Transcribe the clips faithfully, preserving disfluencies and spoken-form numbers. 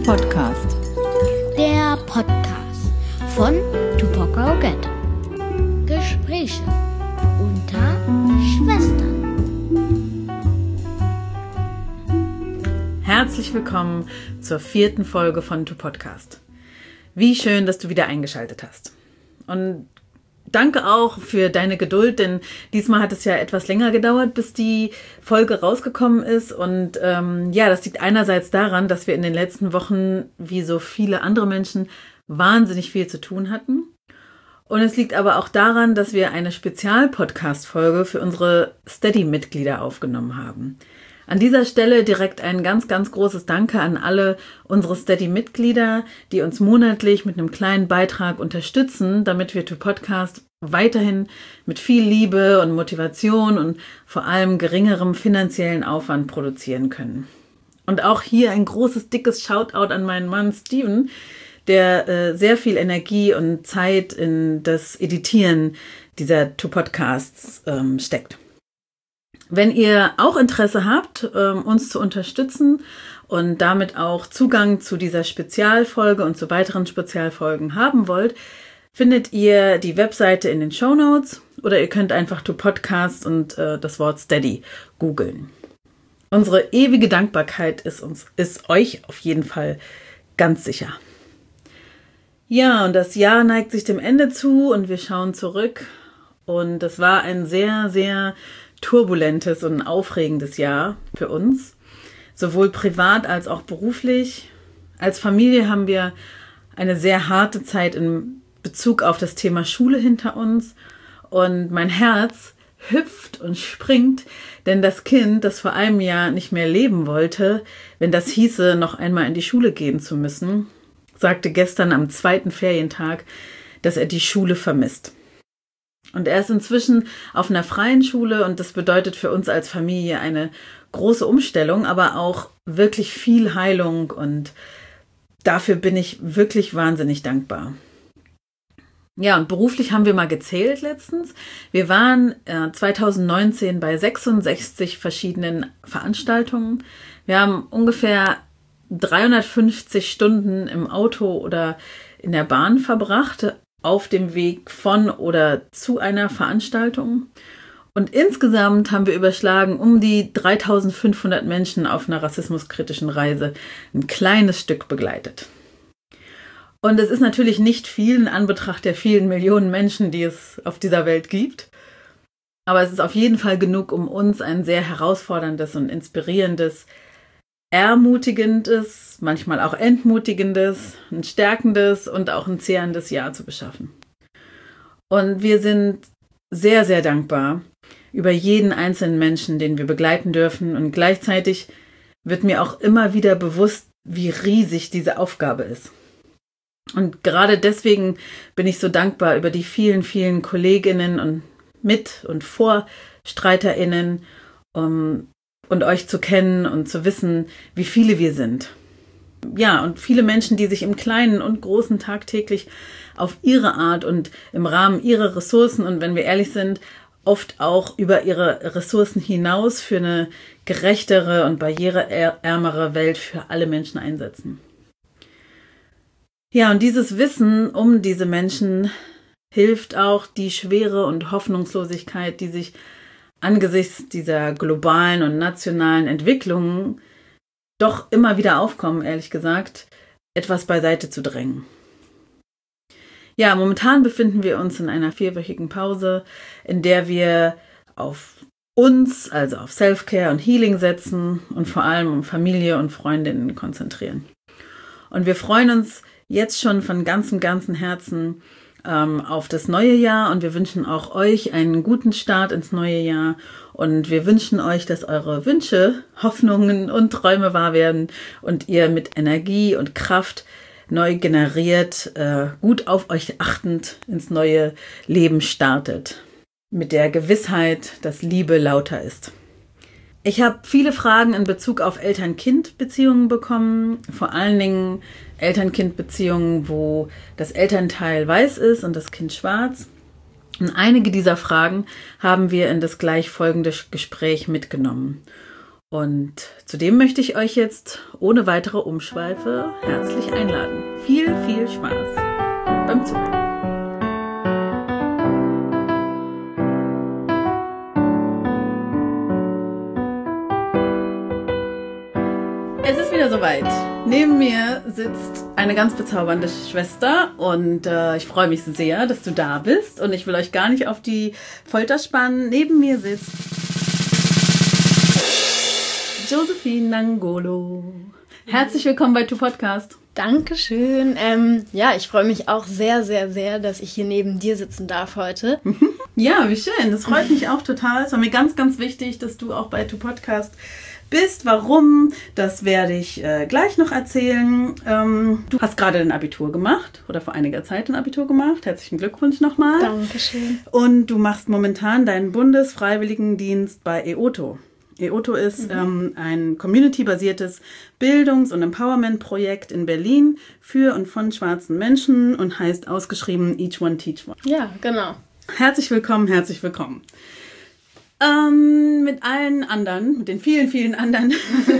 Podcast. Der Podcast von Tupac Ghetto. Gespräche unter Schwestern. Herzlich willkommen zur vierten Folge von Podcast. Wie schön, dass du wieder eingeschaltet hast. Und danke auch für deine Geduld, denn diesmal hat es ja etwas länger gedauert, bis die Folge rausgekommen ist. Und ähm, ja, das liegt einerseits daran, dass wir in den letzten Wochen, wie so viele andere Menschen, wahnsinnig viel zu tun hatten. Und es liegt aber auch daran, dass wir eine Spezial-Podcast-Folge für unsere Steady-Mitglieder aufgenommen haben. An dieser Stelle direkt ein ganz, ganz großes Danke an alle unsere Steady-Mitglieder, die uns monatlich mit einem kleinen Beitrag unterstützen, damit wir Podcast weiterhin mit viel Liebe und Motivation und vor allem geringerem finanziellen Aufwand produzieren können. Und auch hier ein großes, dickes Shoutout an meinen Mann Steven, der äh, sehr viel Energie und Zeit in das Editieren dieser Podcasts ähm, steckt. Wenn ihr auch Interesse habt, uns zu unterstützen und damit auch Zugang zu dieser Spezialfolge und zu weiteren Spezialfolgen haben wollt, findet ihr die Webseite in den Shownotes oder ihr könnt einfach to Podcast und äh, das Wort Steady googeln. Unsere ewige Dankbarkeit ist uns, ist euch auf jeden Fall ganz sicher. Ja, und das Jahr neigt sich dem Ende zu und wir schauen zurück. Und es war ein sehr, sehr turbulentes und aufregendes Jahr für uns, sowohl privat als auch beruflich. Als Familie haben wir eine sehr harte Zeit in Bezug auf das Thema Schule hinter uns und mein Herz hüpft und springt, denn das Kind, das vor einem Jahr nicht mehr leben wollte, wenn das hieße, noch einmal in die Schule gehen zu müssen, sagte gestern am zweiten Ferientag, dass er die Schule vermisst. Und er ist inzwischen auf einer freien Schule und das bedeutet für uns als Familie eine große Umstellung, aber auch wirklich viel Heilung und dafür bin ich wirklich wahnsinnig dankbar. Ja, und beruflich haben wir mal gezählt letztens. Wir waren äh, zwanzig neunzehn bei sechsundsechzig verschiedenen Veranstaltungen. Wir haben ungefähr dreihundertfünfzig Stunden im Auto oder in der Bahn verbracht, auf dem Weg von oder zu einer Veranstaltung. Und insgesamt haben wir überschlagen um die dreitausendfünfhundert Menschen auf einer rassismuskritischen Reise ein kleines Stück begleitet. Und es ist natürlich nicht viel in Anbetracht der vielen Millionen Menschen, die es auf dieser Welt gibt. Aber es ist auf jeden Fall genug, um uns ein sehr herausforderndes und inspirierendes, ermutigendes, manchmal auch entmutigendes, ein stärkendes und auch ein zehrendes Jahr zu beschaffen. Und wir sind sehr, sehr dankbar über jeden einzelnen Menschen, den wir begleiten dürfen. Und gleichzeitig wird mir auch immer wieder bewusst, wie riesig diese Aufgabe ist. Und gerade deswegen bin ich so dankbar über die vielen, vielen Kolleginnen und Mit- und VorstreiterInnen, um und euch zu kennen und zu wissen, wie viele wir sind. Ja, und viele Menschen, die sich im Kleinen und Großen tagtäglich auf ihre Art und im Rahmen ihrer Ressourcen und wenn wir ehrlich sind, oft auch über ihre Ressourcen hinaus für eine gerechtere und barriereärmere Welt für alle Menschen einsetzen. Ja, und dieses Wissen um diese Menschen hilft auch, die Schwere und Hoffnungslosigkeit, die sich angesichts dieser globalen und nationalen Entwicklungen doch immer wieder aufkommen, ehrlich gesagt, etwas beiseite zu drängen. Ja, momentan befinden wir uns in einer vierwöchigen Pause, in der wir auf uns, also auf Self-Care und Healing setzen und vor allem um Familie und Freundinnen konzentrieren. Und wir freuen uns jetzt schon von ganzem, ganzem Herzen auf das neue Jahr und wir wünschen auch euch einen guten Start ins neue Jahr und wir wünschen euch, dass eure Wünsche, Hoffnungen und Träume wahr werden und ihr mit Energie und Kraft neu generiert, äh, gut auf euch achtend ins neue Leben startet. Mit der Gewissheit, dass Liebe lauter ist. Ich habe viele Fragen in Bezug auf Eltern-Kind-Beziehungen bekommen, vor allen Dingen Eltern-Kind-Beziehungen, wo das Elternteil weiß ist und das Kind schwarz. Und einige dieser Fragen haben wir in das gleich folgende Gespräch mitgenommen. Und zudem möchte ich euch jetzt ohne weitere Umschweife herzlich einladen. Viel, viel Spaß beim Zuhören. Es ist wieder soweit. Neben mir sitzt eine ganz bezaubernde Schwester und äh, ich freue mich sehr, dass du da bist und ich will euch gar nicht auf die Folter spannen. Neben mir sitzt Josephine Nangolo. Herzlich willkommen bei Tu Podcast. Dankeschön. Ähm, ja, ich freue mich auch sehr, sehr, sehr, dass ich hier neben dir sitzen darf heute. Ja, wie schön. Das freut mich auch total. Es war mir ganz, ganz wichtig, dass du auch bei Tu Podcast bist. Warum? Das werde ich äh, gleich noch erzählen. Ähm, du hast gerade ein Abitur gemacht oder vor einiger Zeit ein Abitur gemacht. Herzlichen Glückwunsch nochmal. Dankeschön. Und du machst momentan deinen Bundesfreiwilligendienst bei E O T O. E O T O ist mhm. ähm, ein community-basiertes Bildungs- und Empowerment-Projekt in Berlin für und von schwarzen Menschen und heißt ausgeschrieben Each One Teach One. Ja, genau. Herzlich willkommen, herzlich willkommen. Ähm, mit allen anderen, mit den vielen, vielen anderen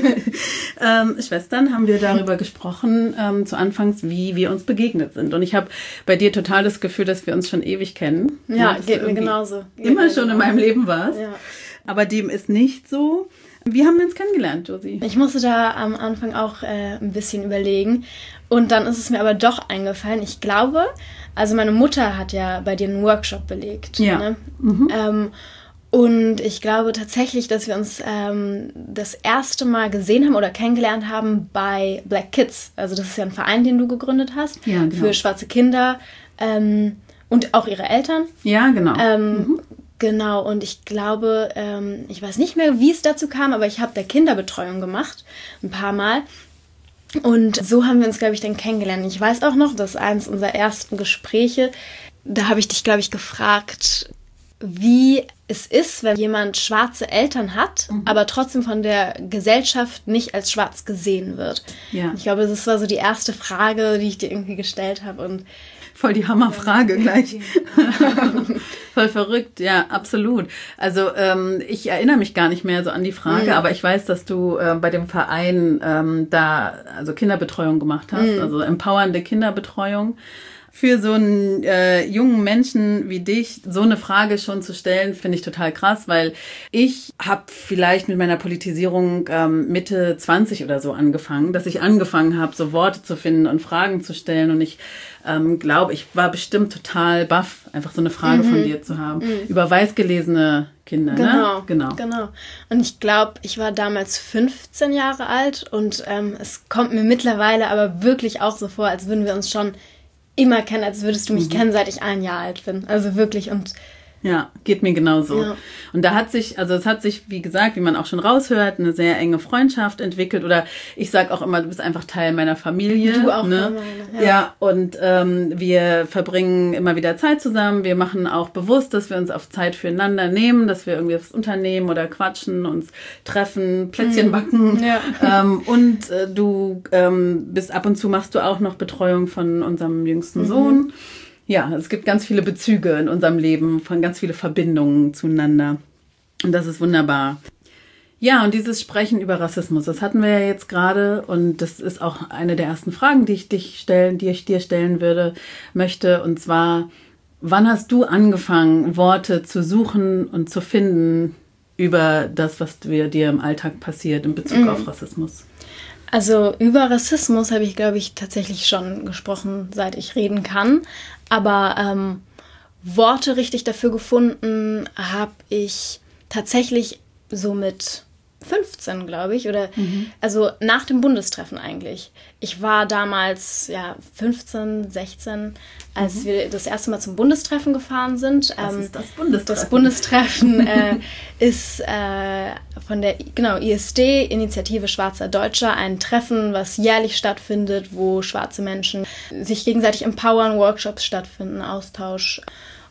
ähm, Schwestern haben wir darüber gesprochen, ähm, zu Anfangs, wie wir uns begegnet sind. Und ich habe bei dir total das Gefühl, dass wir uns schon ewig kennen. Ja, ja geht mir genauso. Geht immer mir schon genauso. In meinem Leben warst. Ja. Aber dem ist nicht so. Wie haben wir uns kennengelernt, Josie? Ich musste da am Anfang auch äh, ein bisschen überlegen. Und dann ist es mir aber doch eingefallen. Ich glaube, also meine Mutter hat ja bei dir einen Workshop belegt. Ja. Ne? Mhm. Ähm, und ich glaube tatsächlich, dass wir uns ähm, das erste Mal gesehen haben oder kennengelernt haben bei Black Kids. Also das ist ja ein Verein, den du gegründet hast. Ja, genau. Für schwarze Kinder ähm, und auch ihre Eltern. Ja, genau. Ähm, mhm. Genau, und ich glaube, ähm, ich weiß nicht mehr, wie es dazu kam, aber ich habe da Kinderbetreuung gemacht, ein paar Mal. Und so haben wir uns, glaube ich, dann kennengelernt. Ich weiß auch noch, dass eines unserer ersten Gespräche, da habe ich dich, glaube ich, gefragt, wie es ist, wenn jemand schwarze Eltern hat, mhm. aber trotzdem von der Gesellschaft nicht als schwarz gesehen wird. Ja. Ich glaube, das war so die erste Frage, die ich dir irgendwie gestellt habe. Und voll die Hammerfrage gleich. Voll verrückt, ja, absolut. Also ähm, ich erinnere mich gar nicht mehr so an die Frage, mhm. aber ich weiß, dass du äh, bei dem Verein ähm, da also Kinderbetreuung gemacht hast, mhm. also empowernde Kinderbetreuung. Für so einen äh, jungen Menschen wie dich so eine Frage schon zu stellen, finde ich total krass, weil ich habe vielleicht mit meiner Politisierung ähm, Mitte zwanzig oder so angefangen, dass ich angefangen habe, so Worte zu finden und Fragen zu stellen und ich ähm, glaube, ich war bestimmt total baff, einfach so eine Frage mhm. von dir zu haben, mhm. über weiß gelesene Kinder, genau, ne? Genau, genau. Und ich glaube, ich war damals fünfzehn Jahre alt und ähm, es kommt mir mittlerweile aber wirklich auch so vor, als würden wir uns schon immer kennen, als würdest du mich mhm. kennen, seit ich ein Jahr alt bin. Also wirklich und ja, geht mir genauso. Ja. Und da hat sich, also es hat sich, wie gesagt, wie man auch schon raushört, eine sehr enge Freundschaft entwickelt. Oder ich sag auch immer, du bist einfach Teil meiner Familie. Du auch, ne? Meine, ja. ja, und ähm, wir verbringen immer wieder Zeit zusammen. Wir machen auch bewusst, dass wir uns auf Zeit füreinander nehmen, dass wir irgendwie was unternehmen oder quatschen, uns treffen, Plätzchen mhm. backen. Ja. Ähm, und äh, du ähm, bist ab und zu machst du auch noch Betreuung von unserem jüngsten mhm. Sohn. Ja, es gibt ganz viele Bezüge in unserem Leben, von ganz viele Verbindungen zueinander. Und das ist wunderbar. Ja, und dieses Sprechen über Rassismus, das hatten wir ja jetzt gerade. Und das ist auch eine der ersten Fragen, die ich dich stellen, die ich dir stellen würde, möchte. Und zwar, wann hast du angefangen, Worte zu suchen und zu finden über das, was dir im Alltag passiert in Bezug mhm. auf Rassismus? Also über Rassismus habe ich, glaube ich, tatsächlich schon gesprochen, seit ich reden kann. Aber ähm, Worte richtig dafür gefunden habe ich tatsächlich so mit fünfzehn, glaube ich. Oder mhm. also nach dem Bundestreffen eigentlich. Ich war damals ja fünfzehn, sechzehn, als mhm. wir das erste Mal zum Bundestreffen gefahren sind. Was ähm, ist das Bundestreffen? Das Bundestreffen äh, ist äh, von der genau I S D, Initiative Schwarzer Deutscher, ein Treffen, was jährlich stattfindet, wo schwarze Menschen sich gegenseitig empowern, Workshops stattfinden, Austausch.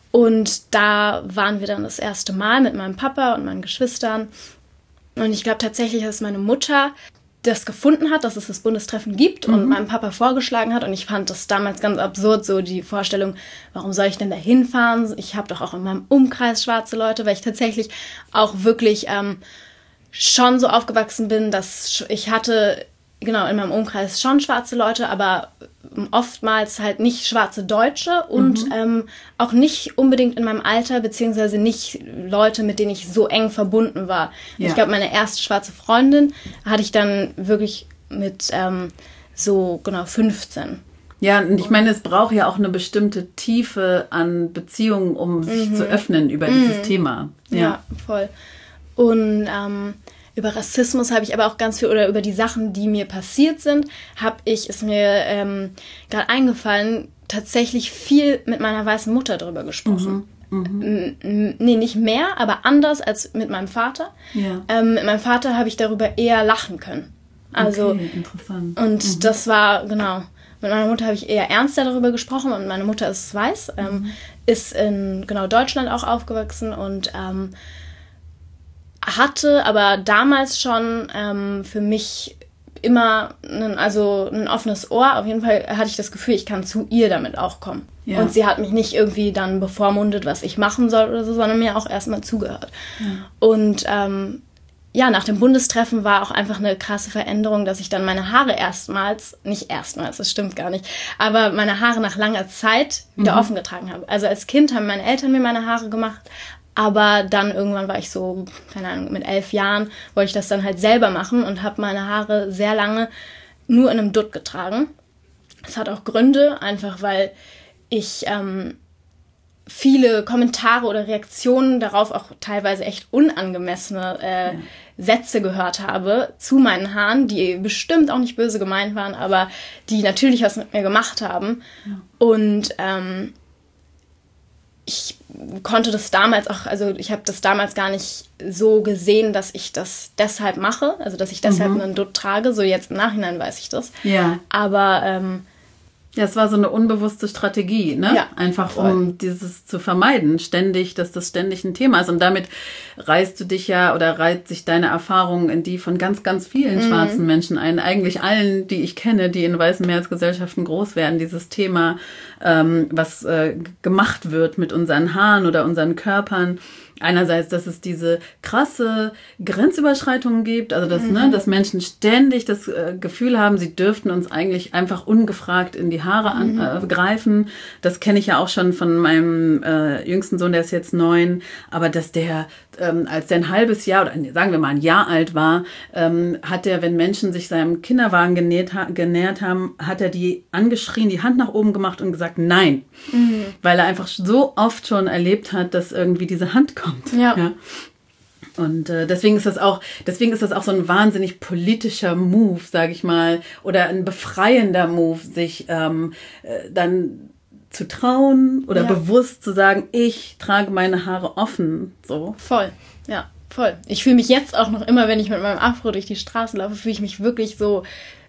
Und da waren wir dann das erste Mal mit meinem Papa und meinen Geschwistern. Und ich glaube tatsächlich, dass meine Mutter das gefunden hat, dass es das Bundestreffen gibt und mhm. meinem Papa vorgeschlagen hat. Und ich fand das damals ganz absurd, so die Vorstellung, warum soll ich denn da hinfahren? Ich habe doch auch in meinem Umkreis schwarze Leute, weil ich tatsächlich auch wirklich ähm, schon so aufgewachsen bin, dass ich hatte, genau, in meinem Umkreis schon schwarze Leute, aber oftmals halt nicht schwarze Deutsche und mhm. ähm, auch nicht unbedingt in meinem Alter, beziehungsweise nicht Leute, mit denen ich so eng verbunden war. Ja. Ich glaube, meine erste schwarze Freundin hatte ich dann wirklich mit ähm, so genau fünfzehn. Ja, und ich meine, es braucht ja auch eine bestimmte Tiefe an Beziehungen, um sich mhm. zu öffnen über mhm. dieses Thema. Ja, ja voll. Und ähm, über Rassismus habe ich aber auch ganz viel, oder über die Sachen, die mir passiert sind, habe ich, ist mir ähm, gerade eingefallen, tatsächlich viel mit meiner weißen Mutter drüber gesprochen. Mhm. Mhm. Nee, nicht mehr, aber anders als mit meinem Vater. Ja. Ähm, mit meinem Vater habe ich darüber eher lachen können. Also, okay, interessant. Und mhm. das war, genau, mit meiner Mutter habe ich eher ernster darüber gesprochen und meine Mutter ist weiß, ähm, mhm. ist in genau Deutschland auch aufgewachsen und ähm, hatte aber damals schon ähm, für mich immer ein, also ein offenes Ohr. Auf jeden Fall hatte ich das Gefühl, ich kann zu ihr damit auch kommen. Ja. Und sie hat mich nicht irgendwie dann bevormundet, was ich machen soll oder so, sondern mir auch erstmal zugehört. Ja. Und ähm, ja, nach dem Bundestreffen war auch einfach eine krasse Veränderung, dass ich dann meine Haare erstmals, nicht erstmals, das stimmt gar nicht, aber meine Haare nach langer Zeit wieder mhm. offen getragen habe. Also als Kind haben meine Eltern mir meine Haare gemacht, aber dann irgendwann war ich so, keine Ahnung, mit elf Jahren wollte ich das dann halt selber machen und habe meine Haare sehr lange nur in einem Dutt getragen. Das hat auch Gründe, einfach weil ich ähm, viele Kommentare oder Reaktionen darauf, auch teilweise echt unangemessene äh, ja. Sätze gehört habe zu meinen Haaren, die bestimmt auch nicht böse gemeint waren, aber die natürlich was mit mir gemacht haben. Ja. Und ähm, ich konnte das damals auch, also ich habe das damals gar nicht so gesehen, dass ich das deshalb mache, also dass ich deshalb mhm. einen Dutt trage, so jetzt im Nachhinein weiß ich das. Ja. Aber ähm, ja, es war so eine unbewusste Strategie, ne? Ja, einfach voll. um dieses zu vermeiden, ständig, dass das ständig ein Thema ist. Und damit reißt du dich ja oder reiht sich deine Erfahrungen in die von ganz, ganz vielen mhm. schwarzen Menschen ein. Eigentlich allen, die ich kenne, die in weißen Mehrheitsgesellschaften groß werden, dieses Thema, ähm, was äh, gemacht wird mit unseren Haaren oder unseren Körpern. Einerseits, dass es diese krasse Grenzüberschreitungen gibt, also dass, mhm. ne, dass Menschen ständig das äh, Gefühl haben, sie dürften uns eigentlich einfach ungefragt in die Haare an, mhm. äh, greifen. Das kenne ich ja auch schon von meinem äh, jüngsten Sohn, der ist jetzt neun, aber dass der, ähm, als der ein halbes Jahr oder sagen wir mal ein Jahr alt war, ähm, hat er, wenn Menschen sich seinem Kinderwagen genähert, ha- genähert haben, hat er die angeschrien, die Hand nach oben gemacht und gesagt, nein. Mhm. Weil er einfach so oft schon erlebt hat, dass irgendwie diese Hand kommt. Ja. ja. Und äh, deswegen ist das auch, deswegen ist das auch so ein wahnsinnig politischer Move, sage ich mal, oder ein befreiender Move, sich ähm, äh, dann zu trauen oder ja. bewusst zu sagen, ich trage meine Haare offen. So. Voll, ja, voll. Ich fühle mich jetzt auch noch immer, wenn ich mit meinem Afro durch die Straße laufe, fühle ich mich wirklich so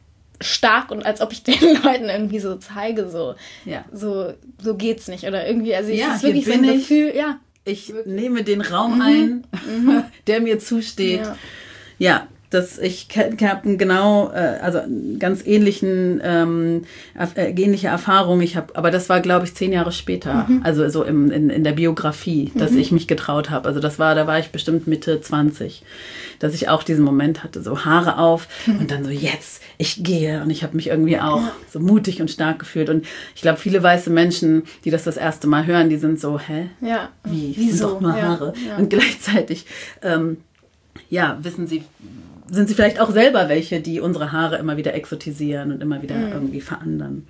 stark und als ob ich den Leuten irgendwie so zeige, so, ja. so, so geht's nicht. Oder irgendwie, also ja, es ist wirklich so ein Gefühl, ja. Ich nehme den Raum mhm. ein, mhm. der mir zusteht. Ja, ja das, ich habe genau, äh, also ganz ähnlichen, ähm, äh, ähnliche Erfahrungen. Ich habe, aber das war, glaube ich, zehn Jahre später, mhm. also so im, in, in der Biografie, dass mhm. ich mich getraut habe. Also das war, da war ich bestimmt Mitte zwanzig, dass ich auch diesen Moment hatte, so Haare auf mhm. und dann so, jetzt, ich gehe. Und ich habe mich irgendwie auch ja. so mutig und stark gefühlt. Und ich glaube, viele weiße Menschen, die das das erste Mal hören, die sind so, hä? Ja. Wie? Wieso? Sind doch nur Haare. Ja. Ja. Und gleichzeitig, ähm, ja, wissen sie, sind sie vielleicht auch selber welche, die unsere Haare immer wieder exotisieren und immer wieder mhm. irgendwie verandern.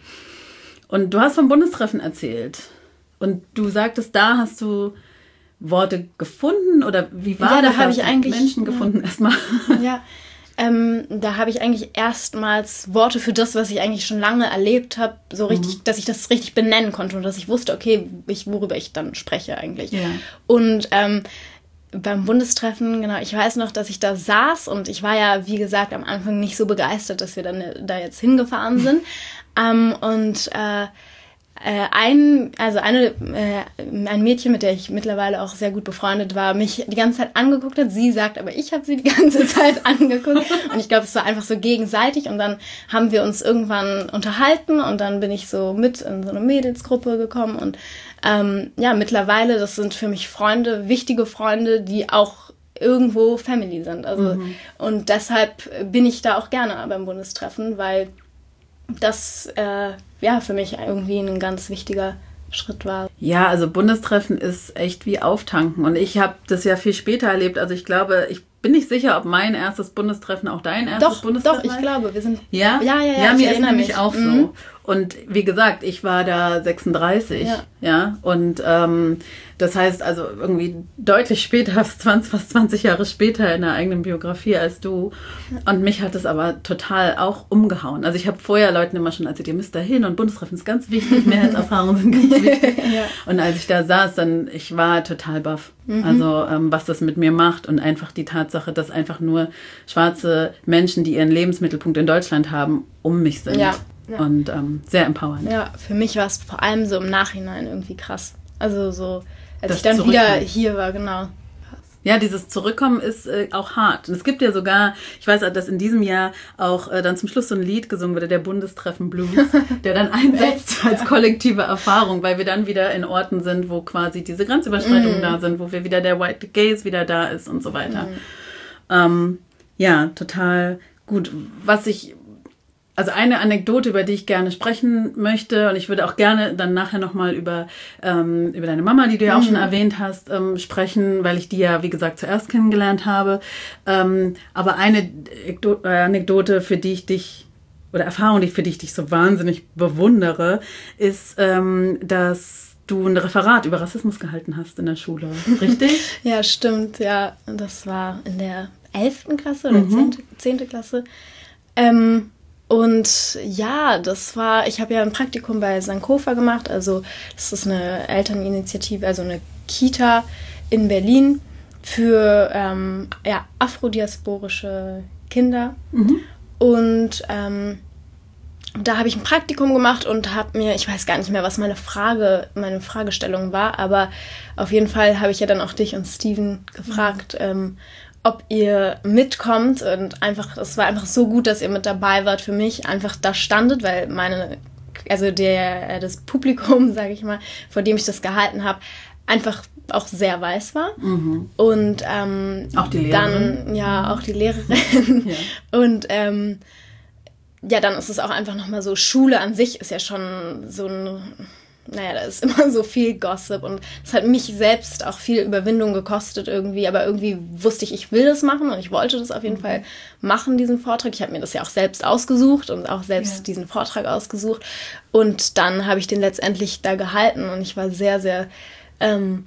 Und du hast vom Bundestreffen erzählt. Und du sagtest, da hast du Worte gefunden oder wie war ja, das? Da habe ich eigentlich Menschen gefunden ja. erstmal. Ja, ähm, da habe ich eigentlich erstmals Worte für das, was ich eigentlich schon lange erlebt habe, so richtig, mhm. dass ich das richtig benennen konnte und dass ich wusste, okay, ich, worüber ich dann spreche eigentlich. Ja. Und ähm, beim Bundestreffen, genau, ich weiß noch, dass ich da saß und ich war ja, wie gesagt, am Anfang nicht so begeistert, dass wir dann da jetzt hingefahren sind. ähm, und äh, äh, ein, also eine, äh, ein Mädchen, mit der ich mittlerweile auch sehr gut befreundet war, mich die ganze Zeit angeguckt hat. Sie sagt, aber ich habe sie die ganze Zeit angeguckt. Und ich glaube, es war einfach so gegenseitig. Und dann haben wir uns irgendwann unterhalten und dann bin ich so mit in so eine Mädelsgruppe gekommen und Ähm, ja, mittlerweile, das sind für mich Freunde, wichtige Freunde, die auch irgendwo Family sind. Also, Mhm. und deshalb bin ich da auch gerne beim Bundestreffen, weil das äh, ja für mich irgendwie ein ganz wichtiger Schritt war. Ja, also Bundestreffen ist echt wie Auftanken. Und ich habe das ja viel später erlebt. Also ich glaube, ich bin nicht sicher, ob mein erstes Bundestreffen auch dein erstes Doch, Bundestreffen doch, ich war. glaube, wir sind... Ja? Ja, ja, ja, Ja, ich mir ist erinnere nämlich mich. auch Mhm. so. Und wie gesagt, ich war da sechsunddreißig. Ja. Ja. Und ähm, das heißt also irgendwie deutlich später, fast zwanzig, fast zwanzig Jahre später in der eigenen Biografie als du. Und mich hat es aber total auch umgehauen. Also ich habe vorher Leuten immer schon erzählt, ihr müsst da hin und Bundestreffen ist ganz wichtig, Mehrheitserfahrungen sind ganz wichtig. Ja. Und als ich da saß, dann, ich war total baff. Mhm. Also ähm, was das mit mir macht und einfach die Tatsache, dass einfach nur schwarze Menschen, die ihren Lebensmittelpunkt in Deutschland haben, um mich sind. Ja. Ja. Und ähm, sehr empowernd. Ja, für mich war es vor allem so im Nachhinein irgendwie krass. Also so, als Das ich dann wieder Zurückkommen. hier war, genau. Ja, dieses Zurückkommen ist äh, auch hart. Und es gibt ja sogar, ich weiß, dass in diesem Jahr auch äh, dann zum Schluss so ein Lied gesungen wurde, der Bundestreffen Blues, der dann einsetzt als kollektive Erfahrung, weil wir dann wieder in Orten sind, wo quasi diese Grenzüberschreitungen Mm. da sind, wo wir wieder der White Gaze wieder da ist und so weiter. Mm. Ähm, ja, total gut. Was ich Also eine Anekdote, über die ich gerne sprechen möchte, und ich würde auch gerne dann nachher nochmal über, ähm, über deine Mama, die du ja auch Mhm. schon erwähnt hast, ähm, sprechen, weil ich die ja, wie gesagt, zuerst kennengelernt habe. Ähm, aber eine Ekdo- äh, Anekdote, für die ich dich, oder Erfahrung, die für die ich dich so wahnsinnig bewundere, ist, ähm, dass du ein Referat über Rassismus gehalten hast in der Schule. Richtig? Ja, stimmt, ja. Das war in der elften Klasse oder Mhm. zehnten Klasse. Ähm, und ja, das war, ich habe ja ein Praktikum bei Sankofa gemacht, also das ist eine Elterninitiative, also eine Kita in Berlin für ähm, ja, afrodiasporische Kinder. Mhm. Und ähm, da habe ich ein Praktikum gemacht und habe mir, ich weiß gar nicht mehr, was meine Frage, meine Fragestellung war, aber auf jeden Fall habe ich ja dann auch dich und Steven gefragt, mhm. ähm, ob ihr mitkommt, und einfach, es war einfach so gut, dass ihr mit dabei wart für mich, einfach da standet, weil meine, also der, das Publikum, sage ich mal, vor dem ich das gehalten habe, einfach auch sehr weiß war. Mhm. Und ähm, auch die Lehrerin. Dann, ja, auch die Lehrerin. Ja. Und ähm, ja, dann ist es auch einfach nochmal so, Schule an sich ist ja schon so ein, naja, da ist immer so viel Gossip, und es hat mich selbst auch viel Überwindung gekostet irgendwie, aber irgendwie wusste ich, ich will das machen und ich wollte das auf jeden mhm. Fall machen, diesen Vortrag. Ich habe mir das ja auch selbst ausgesucht und auch selbst ja. diesen Vortrag ausgesucht, und dann habe ich den letztendlich da gehalten, und ich war sehr, sehr ähm,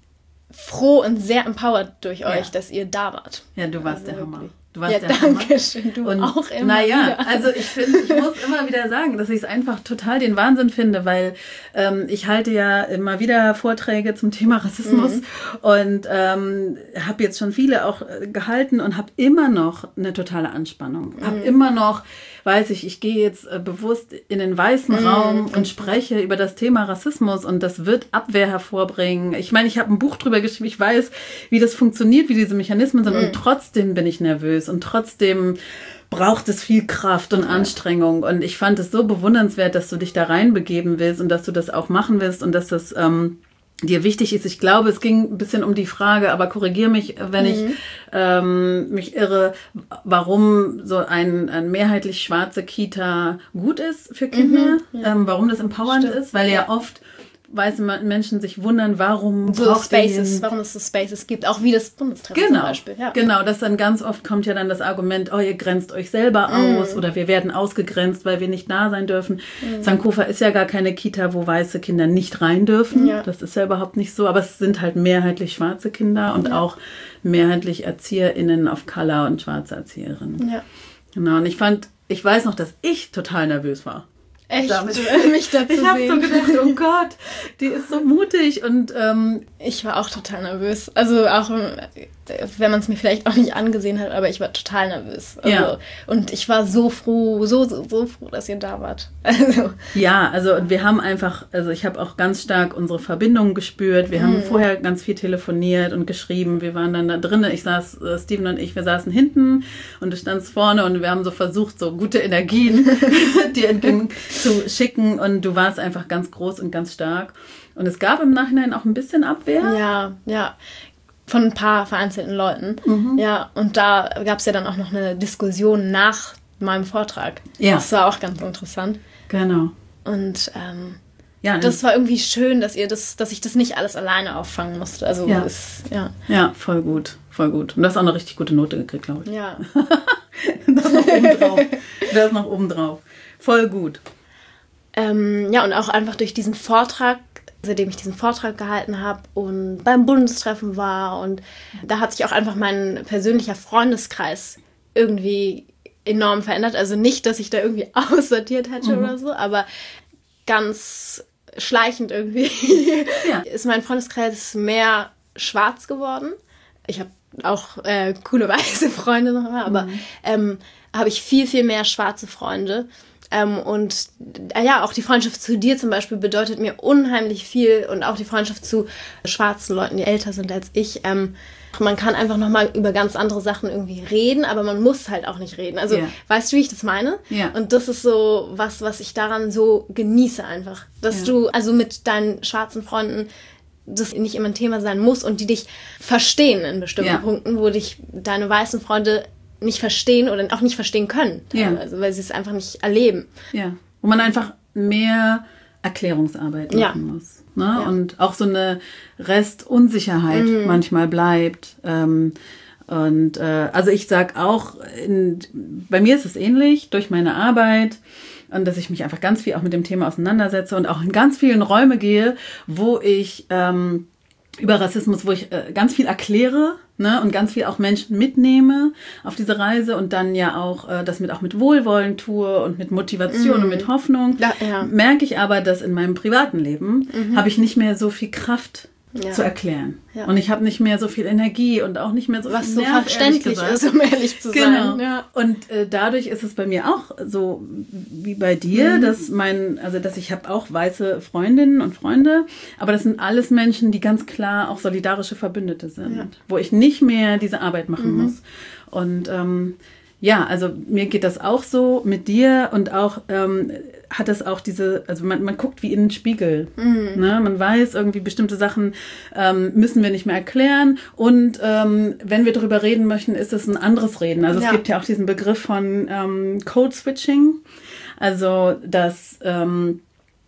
froh und sehr empowered durch euch, ja. dass ihr da wart. Ja, du warst also der Hammer. Du warst ja, der danke Hammer. schön. Du und, auch immer Naja, wieder. also ich finde, ich muss immer wieder sagen, dass ich es einfach total den Wahnsinn finde, weil ähm, ich halte ja immer wieder Vorträge zum Thema Rassismus mhm. und ähm, habe jetzt schon viele auch gehalten und habe immer noch eine totale Anspannung. Mhm. Habe immer noch, weiß ich, ich gehe jetzt äh, bewusst in den weißen mhm. Raum und spreche über das Thema Rassismus, und das wird Abwehr hervorbringen. Ich meine, ich habe ein Buch drüber geschrieben, ich weiß, wie das funktioniert, wie diese Mechanismen sind, mhm. und trotzdem bin ich nervös. Und trotzdem braucht es viel Kraft und Anstrengung. Und ich fand es so bewundernswert, dass du dich da reinbegeben willst und dass du das auch machen willst und dass das ähm, dir wichtig ist. Ich glaube, es ging ein bisschen um die Frage, aber korrigiere mich, wenn mhm. ich ähm, mich irre, warum so ein, ein mehrheitlich schwarze Kita gut ist für Kinder, mhm, ja. ähm, warum das empowernd Stimmt. ist, weil ja oft weiße Menschen sich wundern, warum so braucht Spaces, ihr warum es so Spaces gibt, auch wie das Bundestreffen genau, zum Beispiel. Ja. Genau, das dann ganz oft kommt ja dann das Argument, oh, ihr grenzt euch selber mm. aus oder wir werden ausgegrenzt, weil wir nicht da sein dürfen. Mm. Sankofa ist ja gar keine Kita, wo weiße Kinder nicht rein dürfen. Ja. Das ist ja überhaupt nicht so, aber es sind halt mehrheitlich schwarze Kinder und ja. auch mehrheitlich ErzieherInnen of Color und schwarze Erzieherinnen. Ja. Genau, und ich fand, ich weiß noch, dass ich total nervös war. Echt? Damit. Mich dazu ich habe so sehen. gedacht, oh Gott, die ist so mutig, und ähm, ich war auch total nervös. Also auch, wenn man es mir vielleicht auch nicht angesehen hat, aber ich war total nervös. Also, ja. Und ich war so froh, so, so, so froh, dass ihr da wart. Also. Ja, also und wir haben einfach, also ich habe auch ganz stark unsere Verbindung gespürt. Wir mm. haben vorher ganz viel telefoniert und geschrieben. Wir waren dann da drinnen. Ich saß, äh, Steven und ich, wir saßen hinten und du standst vorne, und wir haben so versucht, so gute Energien dir entgegen zu schicken, und du warst einfach ganz groß und ganz stark. Und es gab im Nachhinein auch ein bisschen Abwehr. Ja, ja. von ein paar vereinzelten Leuten. Mhm. Ja, und da gab es ja dann auch noch eine Diskussion nach meinem Vortrag. Ja. Das war auch ganz interessant. Genau. Und ähm, ja, das war irgendwie schön, dass ihr das, dass ich das nicht alles alleine auffangen musste. Also ja. Ist, ja. Ja, voll gut, voll gut. Und du hast auch eine richtig gute Note gekriegt, glaube ich. Ja. Das noch oben drauf. Das noch oben drauf. Voll gut. Ähm, ja, und auch einfach durch diesen Vortrag, seitdem ich diesen Vortrag gehalten habe und beim Bundestreffen war, und da hat sich auch einfach mein persönlicher Freundeskreis irgendwie enorm verändert. Also nicht, dass ich da irgendwie aussortiert hätte mhm. oder so, aber ganz schleichend irgendwie ja. ist mein Freundeskreis mehr schwarz geworden. Ich habe auch äh, coole weiße Freunde noch immer, aber mhm. ähm, habe ich viel, viel mehr schwarze Freunde. Ähm, und äh, ja, auch die Freundschaft zu dir zum Beispiel bedeutet mir unheimlich viel, und auch die Freundschaft zu schwarzen Leuten, die älter sind als ich. Ähm, man kann einfach nochmal über ganz andere Sachen irgendwie reden, aber man muss halt auch nicht reden. Also, yeah. weißt du, wie ich das meine? Yeah. Und das ist so was, was ich daran so genieße einfach. Dass yeah. du also mit deinen schwarzen Freunden das nicht immer ein Thema sein muss und die dich verstehen in bestimmten yeah. Punkten, wo dich deine weißen Freunde nicht verstehen oder auch nicht verstehen können. Yeah. Also, weil sie es einfach nicht erleben. Ja, wo man einfach mehr Erklärungsarbeit machen ja. muss. Ne? Ja. Und auch so eine Restunsicherheit mhm. manchmal bleibt. Ähm, und äh, also ich sag auch, in, bei mir ist es ähnlich, durch meine Arbeit, und dass ich mich einfach ganz viel auch mit dem Thema auseinandersetze und auch in ganz vielen Räume gehe, wo ich ähm, über Rassismus, wo ich äh, ganz viel erkläre, ne, und ganz viel auch Menschen mitnehme auf diese Reise und dann ja auch äh, das mit auch mit Wohlwollen tue und mit Motivation mhm. und mit Hoffnung. Ja, ja. Merke ich aber, dass in meinem privaten Leben mhm. habe ich nicht mehr so viel Kraft ja. zu erklären. Ja. Und ich habe nicht mehr so viel Energie und auch nicht mehr so was viel so Nerv, verständlich ist, um ehrlich zu genau. sein. Ja. Und äh, dadurch ist es bei mir auch so wie bei dir, mhm. dass mein, also dass ich habe auch weiße Freundinnen und Freunde, aber das sind alles Menschen, die ganz klar auch solidarische Verbündete sind, ja. wo ich nicht mehr diese Arbeit machen mhm. muss. Und ähm, ja, also mir geht das auch so mit dir, und auch ähm, hat es auch diese, also man, man guckt wie in den Spiegel. Mhm. Ne? Man weiß irgendwie, bestimmte Sachen ähm, müssen wir nicht mehr erklären, und ähm, wenn wir darüber reden möchten, ist es ein anderes Reden. Also ja. es gibt ja auch diesen Begriff von ähm, Code Switching, also dass ähm,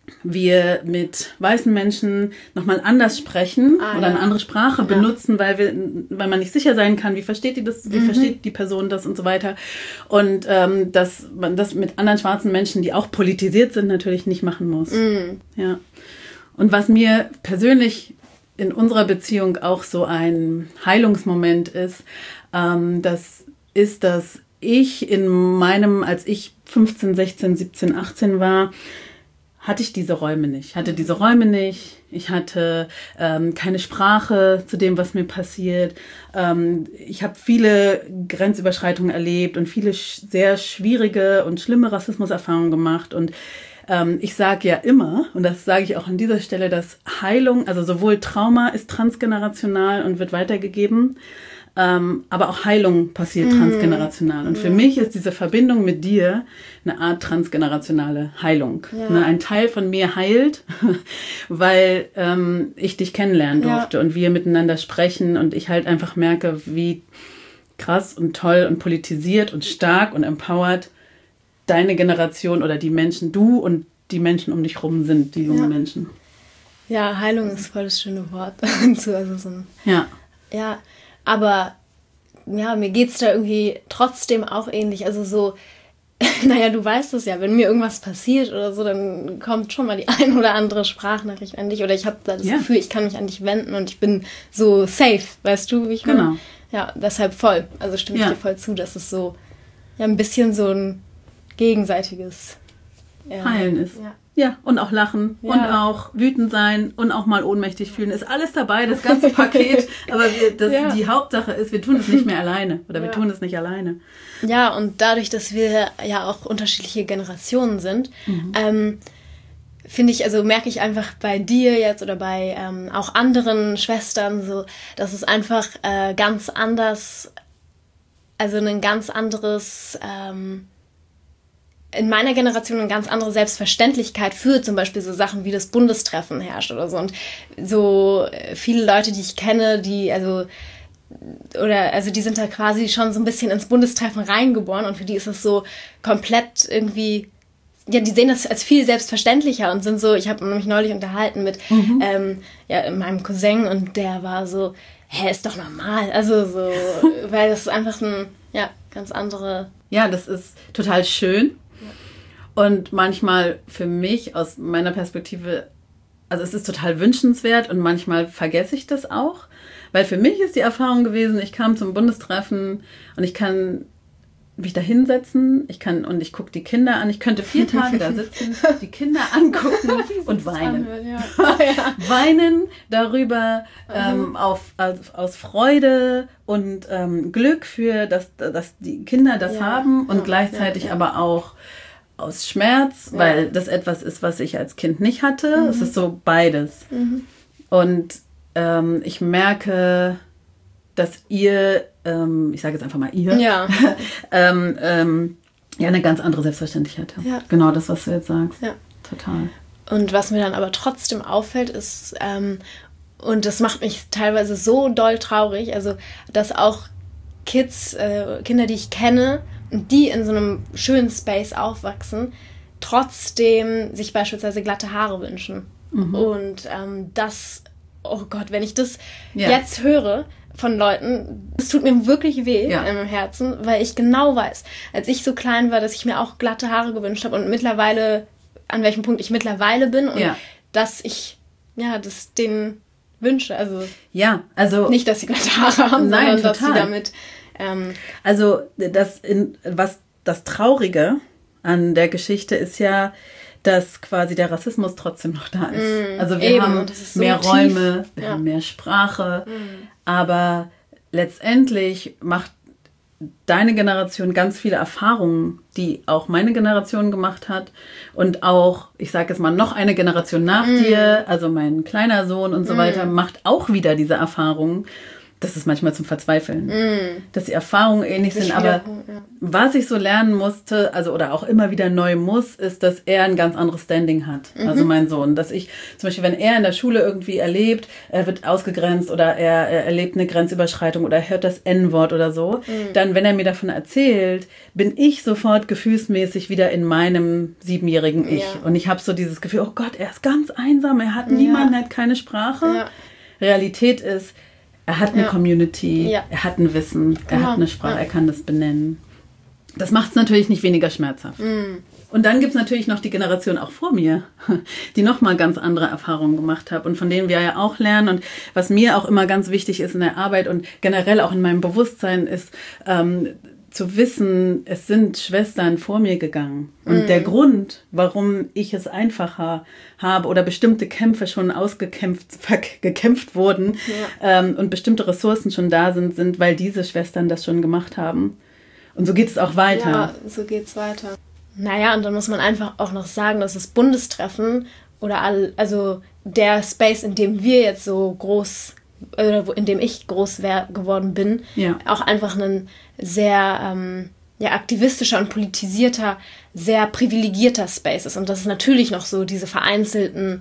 wir mit weißen Menschen nochmal anders sprechen ah, oder ja. eine andere Sprache ja. benutzen, weil wir, weil man nicht sicher sein kann, wie versteht die das, wie mhm. versteht die Person das und so weiter. Und ähm, dass man das mit anderen schwarzen Menschen, die auch politisiert sind, natürlich nicht machen muss. Mhm. Ja. Und was mir persönlich in unserer Beziehung auch so ein Heilungsmoment ist, ähm, das ist, dass ich in meinem, als ich fünfzehn, sechzehn, siebzehn, achtzehn war, hatte ich diese Räume nicht. hatte diese Räume nicht. Ich hatte ähm, keine Sprache zu dem, was mir passiert. Ähm, ich habe viele Grenzüberschreitungen erlebt und viele sch- sehr schwierige und schlimme Rassismuserfahrungen gemacht. Und ähm, ich sage ja immer, und das sage ich auch an dieser Stelle, dass Heilung, also sowohl Trauma ist transgenerational und wird weitergegeben, Ähm, aber auch Heilung passiert mm. transgenerational. Und für mm. mich ist diese Verbindung mit dir eine Art transgenerationale Heilung. Ja. Ne, ein Teil von mir heilt, weil ähm, ich dich kennenlernen durfte ja. und wir miteinander sprechen und ich halt einfach merke, wie krass und toll und politisiert und stark und empowered deine Generation oder die Menschen, du und die Menschen um dich rum sind, die jungen ja. Menschen. Ja, Heilung ist voll das schöne Wort. also so ein, ja. Ja. Aber ja, mir geht's da irgendwie trotzdem auch ähnlich. Also so, naja, du weißt es ja, wenn mir irgendwas passiert oder so, dann kommt schon mal die ein oder andere Sprachnachricht an dich. Oder ich habe da das ja. Gefühl, ich kann mich an dich wenden und ich bin so safe, weißt du, wie ich meine? Genau. Ja, deshalb voll. Also stimme ich ja. dir voll zu, dass es so ja ein bisschen so ein gegenseitiges ja, Heilen ist. Ja. Ja, und auch lachen ja. und auch wütend sein und auch mal ohnmächtig fühlen. Ist alles dabei, das ganze Paket. Aber wir, das, ja. die Hauptsache ist, wir tun es nicht mehr alleine. Oder wir ja. tun es nicht alleine. Ja, und dadurch, dass wir ja auch unterschiedliche Generationen sind, mhm. ähm, finde ich, also merke ich einfach bei dir jetzt oder bei ähm, auch anderen Schwestern so, dass es einfach äh, ganz anders, also ein ganz anderes... Ähm, in meiner Generation eine ganz andere Selbstverständlichkeit für zum Beispiel so Sachen wie das Bundestreffen herrscht oder so. Und so viele Leute, die ich kenne, die, also oder also die sind da quasi schon so ein bisschen ins Bundestreffen reingeboren und für die ist das so komplett irgendwie, ja, die sehen das als viel selbstverständlicher und sind so, ich habe mich neulich unterhalten mit mhm. ähm, ja, meinem Cousin und der war so, hä, ist doch normal, also so, weil das ist einfach ein, ja, ganz andere... Ja, das ist total schön ja. und manchmal für mich aus meiner Perspektive, also es ist total wünschenswert und manchmal vergesse ich das auch, weil für mich ist die Erfahrung gewesen, ich kam zum Bundestreffen und ich kann mich da hinsetzen, ich kann und ich gucke die Kinder an, ich könnte vier Tage da sitzen, die Kinder angucken und weinen. Anhören, ja. Ja. Weinen darüber ähm, auf, aus, aus Freude und ähm, Glück für, dass, dass die Kinder das ja. haben und ja. gleichzeitig ja. Ja. aber auch aus Schmerz, ja. weil das etwas ist, was ich als Kind nicht hatte. Mhm. Es ist so beides. Mhm. Und ähm, ich merke, dass ihr, ähm, ich sage jetzt einfach mal ihr, ja. ähm, ähm, ja eine ganz andere Selbstverständlichkeit habt. Ja. Genau das, was du jetzt sagst. Ja. Total. Und was mir dann aber trotzdem auffällt, ist, ähm, und das macht mich teilweise so doll traurig, also dass auch Kids, äh, Kinder, die ich kenne, die in so einem schönen Space aufwachsen, trotzdem sich beispielsweise glatte Haare wünschen. Mhm. Und ähm, das, oh Gott, wenn ich das ja. jetzt höre von Leuten, es tut mir wirklich weh ja. in meinem Herzen, weil ich genau weiß, als ich so klein war, dass ich mir auch glatte Haare gewünscht habe und mittlerweile, an welchem Punkt ich mittlerweile bin und ja. dass ich, ja, das denen wünsche. Also, ja, also nicht, dass sie glatte Haare haben, nein, sondern total. dass sie damit... Ähm, also das, in, was das Traurige an der Geschichte ist ja, dass quasi der Rassismus trotzdem noch da ist. Mm, also wir eben, haben so mehr tief. Räume, wir ja. haben mehr Sprache, mm. aber letztendlich macht deine Generation ganz viele Erfahrungen, die auch meine Generation gemacht hat und auch, ich sage jetzt mal, noch eine Generation nach mm. dir, also mein kleiner Sohn und so mm. weiter, macht auch wieder diese Erfahrungen. Das ist manchmal zum Verzweifeln, mm. dass die Erfahrungen ähnlich sind, aber ja. was ich so lernen musste, also oder auch immer wieder neu muss, ist, dass er ein ganz anderes Standing hat, mhm. also mein Sohn, dass ich zum Beispiel, wenn er in der Schule irgendwie erlebt, er wird ausgegrenzt oder er, er erlebt eine Grenzüberschreitung oder er hört das En-Wort oder so, mm. dann, wenn er mir davon erzählt, bin ich sofort gefühlsmäßig wieder in meinem siebenjährigen Ich ja. und ich habe so dieses Gefühl, oh Gott, er ist ganz einsam, er hat niemanden, ja. er hat keine Sprache. Ja. Realität ist, er hat eine ja. Community, ja. er hat ein Wissen, er genau. hat eine Sprache, ja. er kann das benennen. Das macht es natürlich nicht weniger schmerzhaft. Mm. Und dann gibt es natürlich noch die Generation auch vor mir, die nochmal ganz andere Erfahrungen gemacht hat und von denen wir ja auch lernen. Und was mir auch immer ganz wichtig ist in der Arbeit und generell auch in meinem Bewusstsein ist, ähm, zu wissen, es sind Schwestern vor mir gegangen. Und mm. der Grund, warum ich es einfacher habe oder bestimmte Kämpfe schon ausgekämpft gekämpft wurden ja. ähm, und bestimmte Ressourcen schon da sind, sind, weil diese Schwestern das schon gemacht haben. Und so geht es auch weiter. Ja, so geht's weiter. Naja, und dann muss man einfach auch noch sagen, dass das Bundestreffen oder all, also der Space, in dem wir jetzt so groß oder in dem ich groß wär, geworden bin, ja. auch einfach ein sehr ähm, ja, aktivistischer und politisierter, sehr privilegierter Space ist. Und dass es natürlich noch so diese vereinzelten,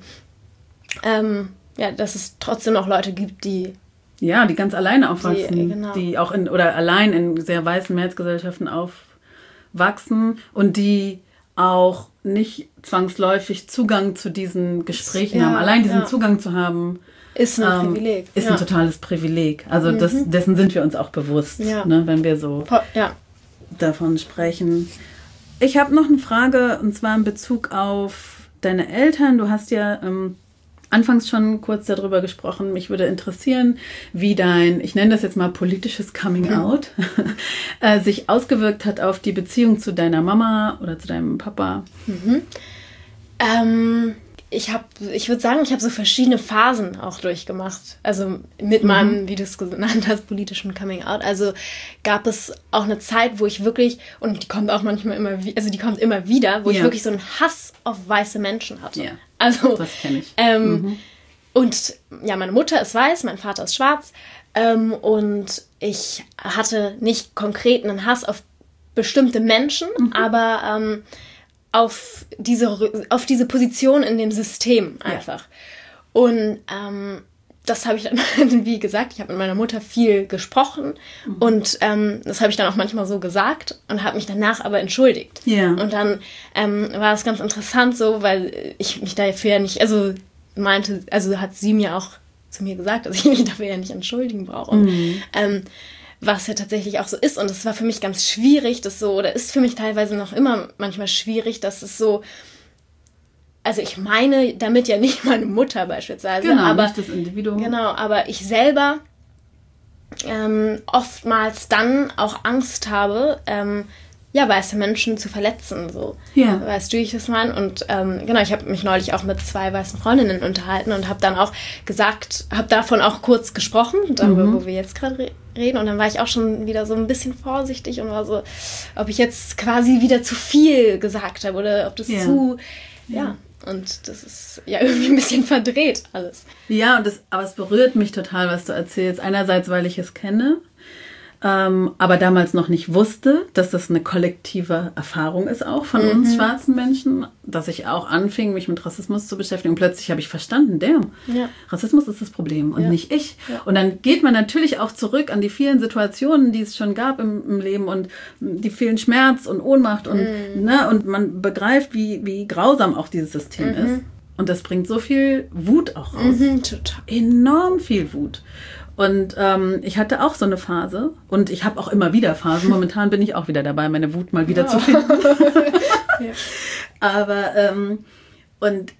ähm, ja, dass es trotzdem noch Leute gibt, die ja, die ganz alleine aufwachsen, die, genau. die auch in oder allein in sehr weißen Mehrheitsgesellschaften aufwachsen und die auch nicht zwangsläufig Zugang zu diesen Gesprächen ja, haben. Allein diesen ja. Zugang zu haben, ist ein ähm, Privileg. Ist ja. ein totales Privileg. Also mhm. das, dessen sind wir uns auch bewusst, ja. ne, wenn wir so ja. davon sprechen. Ich habe noch eine Frage, und zwar in Bezug auf deine Eltern. Du hast ja ähm, anfangs schon kurz darüber gesprochen. Mich würde interessieren, wie dein, ich nenne das jetzt mal politisches Coming-out, äh, sich ausgewirkt hat auf die Beziehung zu deiner Mama oder zu deinem Papa. Mhm. Ähm, ich habe, ich würde sagen, ich habe so verschiedene Phasen auch durchgemacht. Also mit mhm. meinem, wie du es genannt hast, politischen Coming-out. Also gab es auch eine Zeit, wo ich wirklich, und die kommt auch manchmal immer, also die kommt immer wieder, wo ja. ich wirklich so einen Hass auf weiße Menschen hatte. Ja. Also, das kenne ich. Ähm, mhm. Und ja, meine Mutter ist weiß, mein Vater ist schwarz. Ähm, und ich hatte nicht konkret einen Hass auf bestimmte Menschen, mhm. aber ähm, auf diese, auf diese Position in dem System einfach. Ja. Und ähm, das habe ich dann, wie gesagt, ich habe mit meiner Mutter viel gesprochen mhm. und ähm, das habe ich dann auch manchmal so gesagt und habe mich danach aber entschuldigt. Ja. Und dann ähm, war es ganz interessant so, weil ich mich dafür ja nicht, also meinte, also hat sie mir auch zu mir gesagt, dass ich mich dafür ja nicht entschuldigen brauche. Mhm. Ähm, was ja tatsächlich auch so ist. Und es war für mich ganz schwierig, das so, oder ist für mich teilweise noch immer manchmal schwierig, dass es so, also ich meine damit ja nicht meine Mutter beispielsweise, genau, aber nicht das Individuum. Genau, aber ich selber ähm, oftmals dann auch Angst habe, ähm, ja, weiße Menschen zu verletzen, so. Ja. Weißt du, wie ich das meine? Und ähm, genau, ich habe mich neulich auch mit zwei weißen Freundinnen unterhalten und habe dann auch gesagt, habe davon auch kurz gesprochen, darüber, mhm. wo wir jetzt gerade re- reden. Und dann war ich auch schon wieder so ein bisschen vorsichtig und war so, ob ich jetzt quasi wieder zu viel gesagt habe oder ob das ja. zu, ja. ja. Und das ist ja irgendwie ein bisschen verdreht alles. Ja, und das, aber es berührt mich total, was du erzählst. Einerseits, weil ich es kenne, ähm, aber damals noch nicht wusste, dass das eine kollektive Erfahrung ist auch von mhm. uns schwarzen Menschen, dass ich auch anfing, mich mit Rassismus zu beschäftigen. Und plötzlich habe ich verstanden, damn, ja. Rassismus ist das Problem und ja. nicht ich. Ja. Und dann geht man natürlich auch zurück an die vielen Situationen, die es schon gab im, im Leben und die vielen Schmerz und Ohnmacht und, mhm. ne, und man begreift, wie, wie grausam auch dieses System mhm. ist. Und das bringt so viel Wut auch raus. Mhm, total. Enorm viel Wut. Und ähm, ich hatte auch so eine Phase und ich habe auch immer wieder Phasen. Momentan bin ich auch wieder dabei, meine Wut mal wieder oh. zu finden. ja. Aber ähm, und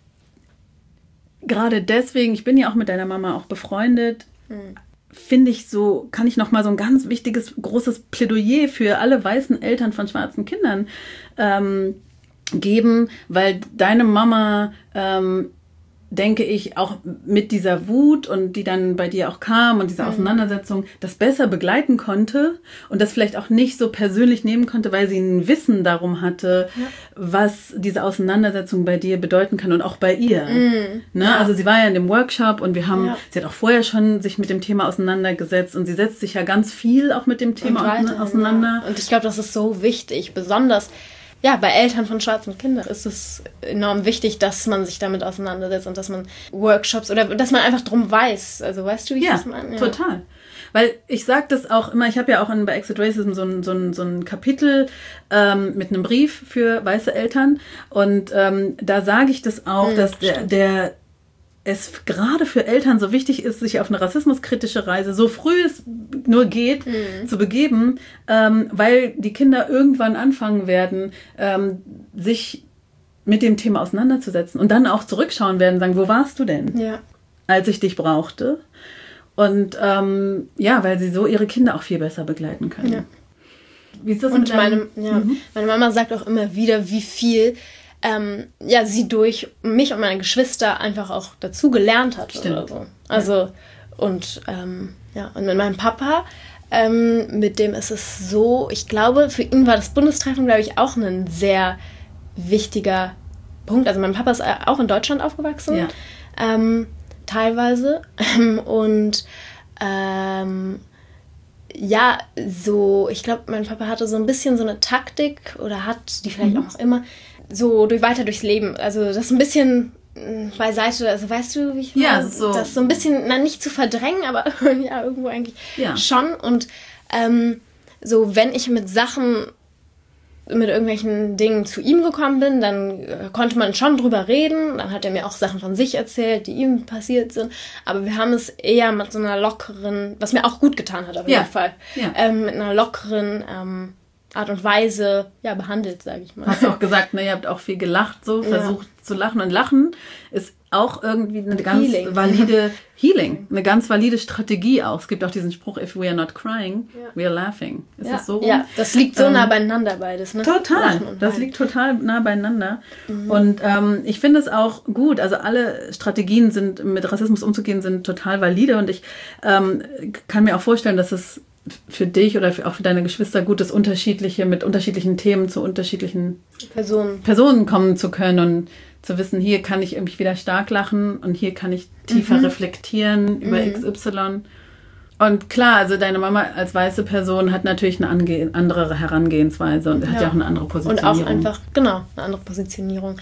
gerade deswegen, ich bin ja auch mit deiner Mama auch befreundet, mhm. finde ich so, kann ich noch mal so ein ganz wichtiges, großes Plädoyer für alle weißen Eltern von schwarzen Kindern ähm, geben, weil deine Mama ähm, denke ich, auch mit dieser Wut und die dann bei dir auch kam und diese Auseinandersetzung, das besser begleiten konnte und das vielleicht auch nicht so persönlich nehmen konnte, weil sie ein Wissen darum hatte, ja. was diese Auseinandersetzung bei dir bedeuten kann und auch bei ihr. Mhm. Ne? Ja. Also sie war ja in dem Workshop und wir haben, ja. sie hat auch vorher schon sich mit dem Thema auseinandergesetzt und sie setzt sich ja ganz viel auch mit dem Thema weiter, auseinander. Ja. Und ich glaube, das ist so wichtig, besonders ja, bei Eltern von schwarzen Kindern ist es enorm wichtig, dass man sich damit auseinandersetzt und dass man Workshops oder dass man einfach drum weiß. Also weißt du, wie ich ja, das meine? Ja, total. Weil ich sage das auch immer, ich habe ja auch in, bei Exit Racism so ein, so ein, so ein Kapitel ähm, mit einem Brief für weiße Eltern und ähm, da sage ich das auch, hm, dass der, der es gerade für Eltern so wichtig ist, sich auf eine rassismuskritische Reise, so früh es nur geht, mhm. zu begeben, ähm, weil die Kinder irgendwann anfangen werden, ähm, sich mit dem Thema auseinanderzusetzen und dann auch zurückschauen werden und sagen, wo warst du denn, ja. als ich dich brauchte? Und ähm, ja, weil sie so ihre Kinder auch viel besser begleiten können. Ja. Wie ist das und mit deinem, meine, ja, mhm. meine Mama sagt auch immer wieder, wie viel Ähm, ja, sie durch mich und meine Geschwister einfach auch dazu gelernt hat. Stimmt. Oder so. Also, ja. und ähm, ja, und mit meinem Papa, ähm, mit dem ist es so, ich glaube, für ihn war das Bundestreffen, glaube ich, auch ein sehr wichtiger Punkt. Also mein Papa ist auch in Deutschland aufgewachsen, ja. ähm, teilweise. Und ähm, ja, so, ich glaube, mein Papa hatte so ein bisschen so eine Taktik oder hat die vielleicht mhm. auch noch immer, so durch, weiter durchs Leben. Also das ein bisschen beiseite, also weißt du, wie ich ja, meine? So. Das so ein bisschen, na, nicht zu verdrängen, aber ja, irgendwo eigentlich ja. schon. Und ähm, so, wenn ich mit Sachen, mit irgendwelchen Dingen zu ihm gekommen bin, dann äh, konnte man schon drüber reden. Dann hat er mir auch Sachen von sich erzählt, die ihm passiert sind. Aber wir haben es eher mit so einer lockeren, was mir auch gut getan hat auf jeden ja. Fall, ja. ähm, mit einer lockeren ähm, Art und Weise ja, behandelt, sage ich mal. Hast du auch gesagt, ne, ihr habt auch viel gelacht, so versucht ja. zu lachen. Und Lachen ist auch irgendwie eine ganz Healing. valide Healing, eine ganz valide Strategie auch. Es gibt auch diesen Spruch, if we are not crying, ja. we are laughing. Ist ja. das so? Ja, das liegt so ähm, nah beieinander beides. Ne? Total, das liegt total nah beieinander. Mhm. Und ähm, ich finde es auch gut, also alle Strategien sind, mit Rassismus umzugehen, sind total valide. Und ich ähm, kann mir auch vorstellen, dass es für dich oder für, auch für deine Geschwister gut ist, unterschiedliche, mit unterschiedlichen Themen zu unterschiedlichen Personen. Personen kommen zu können und zu wissen, hier kann ich irgendwie wieder stark lachen und hier kann ich tiefer mhm. reflektieren über mhm. X Y. Und klar, also deine Mama als weiße Person hat natürlich eine ange- andere Herangehensweise und ja. hat ja auch eine andere Positionierung. Und auch einfach, genau, eine andere Positionierung.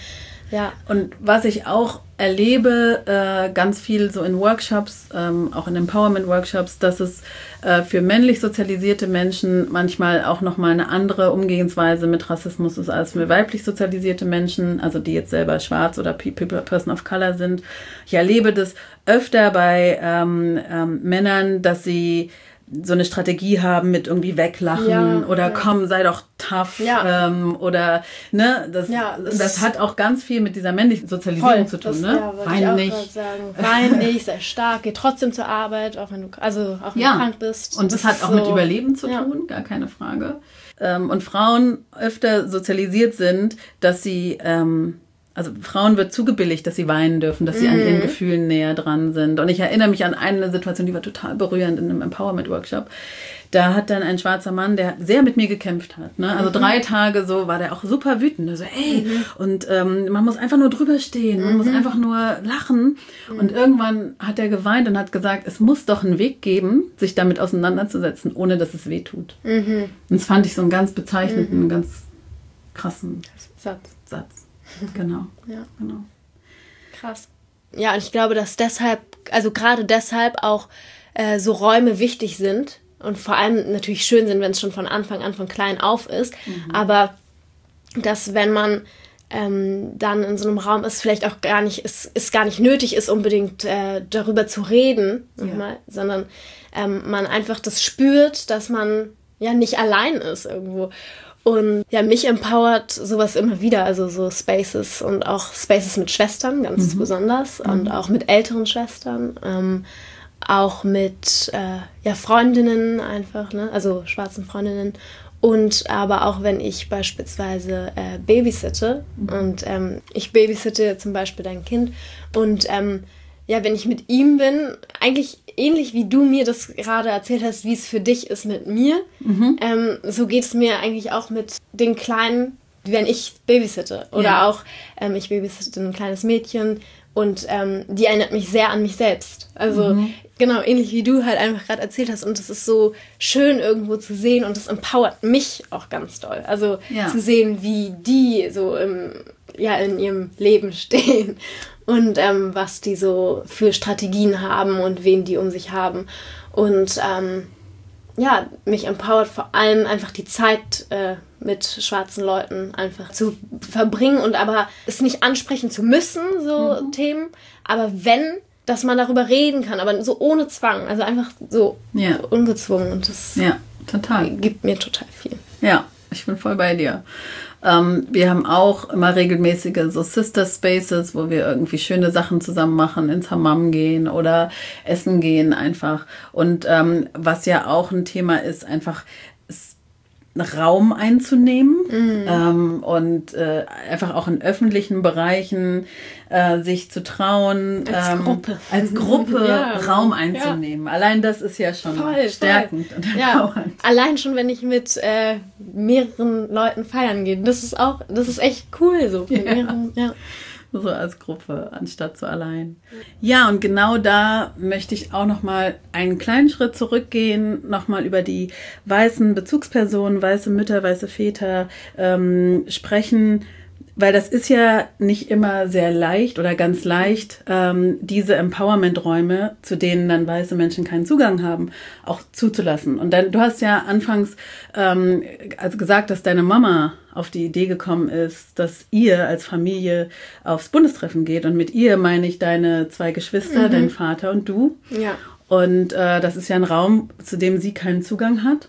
Ja. Und was ich auch erlebe, äh, ganz viel so in Workshops, ähm, auch in Empowerment-Workshops, dass es äh, für männlich sozialisierte Menschen manchmal auch nochmal eine andere Umgehensweise mit Rassismus ist als für weiblich sozialisierte Menschen, also die jetzt selber schwarz oder People, Person of Color sind. Ich erlebe das öfter bei ähm, ähm, Männern, dass sie so eine Strategie haben mit irgendwie weglachen ja, oder ja. komm, sei doch tough ja. ähm, oder ne, das, ja, das, das hat auch ganz viel mit dieser männlichen Sozialisierung voll, zu tun, das, ne? Ja, Wein ich nicht. Auch sagen. Wein nicht, sei stark, geh trotzdem zur Arbeit, auch wenn du, also auch wenn ja. du krank bist. Und das, das hat auch so mit Überleben zu ja. tun, gar keine Frage. Ähm, und Frauen öfter sozialisiert sind, dass sie ähm, also Frauen wird zugebilligt, dass sie weinen dürfen, dass sie mm. an ihren Gefühlen näher dran sind. Und ich erinnere mich an eine Situation, die war total berührend in einem Empowerment-Workshop. Da hat dann ein schwarzer Mann, der sehr mit mir gekämpft hat. Ne? Also mhm. drei Tage so war der auch super wütend. Also ey, mhm. und ähm, man muss einfach nur drüber stehen, man mhm. muss einfach nur lachen. Mhm. Und irgendwann hat er geweint und hat gesagt, es muss doch einen Weg geben, sich damit auseinanderzusetzen, ohne dass es weh tut. Mhm. Und das fand ich so einen ganz bezeichnenden, mhm. ganz krassen Satz. Satz. Genau. Ja. genau. Krass. Ja, und ich glaube, dass deshalb, also gerade deshalb auch äh, so Räume wichtig sind und vor allem natürlich schön sind, wenn es schon von Anfang an, von klein auf ist, mhm. aber dass wenn man ähm, dann in so einem Raum ist, vielleicht auch gar nicht, es ist, ist gar nicht nötig ist, unbedingt äh, darüber zu reden, ja. mal, sondern ähm, man einfach das spürt, dass man ja nicht allein ist irgendwo. Und ja, mich empowert sowas immer wieder, also so Spaces und auch Spaces mit Schwestern, ganz mhm. besonders, mhm. und auch mit älteren Schwestern, ähm, auch mit äh, ja, Freundinnen einfach, ne, also schwarzen Freundinnen. Und aber auch wenn ich beispielsweise äh, babysitte mhm. und ähm, ich babysitte zum Beispiel dein Kind und ähm, ja, wenn ich mit ihm bin, eigentlich ähnlich wie du mir das gerade erzählt hast, wie es für dich ist mit mir, mhm. ähm, so geht es mir eigentlich auch mit den Kleinen, wenn ich babysitte. Oder ja. auch, ähm, ich babysitte ein kleines Mädchen und ähm, die erinnert mich sehr an mich selbst. Also mhm. genau, ähnlich wie du halt einfach gerade erzählt hast. Und es ist so schön irgendwo zu sehen und es empowert mich auch ganz doll. Also ja. zu sehen, wie die so im, ja, in ihrem Leben stehen. Und ähm, was die so für Strategien haben und wen die um sich haben. Und ähm, ja, mich empowert vor allem einfach die Zeit äh, mit schwarzen Leuten einfach zu verbringen und aber es nicht ansprechen zu müssen, so mhm. Themen. Aber wenn, dass man darüber reden kann, aber so ohne Zwang. Also einfach so ja. ungezwungen. Und das ja, total. gibt mir total viel. Ja, ich bin voll bei dir. Ähm, wir haben auch immer regelmäßige so Sister Spaces, wo wir irgendwie schöne Sachen zusammen machen, ins Hammam gehen oder essen gehen einfach. Und ähm, was ja auch ein Thema ist, einfach ist, Raum einzunehmen mhm. ähm, und äh, einfach auch in öffentlichen Bereichen äh, sich zu trauen, als ähm, Gruppe, als Gruppe ja. Raum einzunehmen. Ja. Allein das ist ja schon voll, stärkend. Voll. Und ja. Allein schon, wenn ich mit äh, mehreren Leuten feiern gehe, das ist auch, das ist echt cool so. Ja. Mehreren, ja. So als Gruppe, anstatt so allein. Ja, und genau da möchte ich auch nochmal einen kleinen Schritt zurückgehen, nochmal über die weißen Bezugspersonen, weiße Mütter, weiße Väter ähm, sprechen, weil das ist ja nicht immer sehr leicht oder ganz leicht, ähm, diese Empowerment-Räume, zu denen dann weiße Menschen keinen Zugang haben, auch zuzulassen. Und dann, du hast ja anfangs ähm, also gesagt, dass deine Mama auf die Idee gekommen ist, dass ihr als Familie aufs Bundestreffen geht. Und mit ihr meine ich deine zwei Geschwister, mhm. dein Vater und du. Ja. Und äh, das ist ja ein Raum, zu dem sie keinen Zugang hat.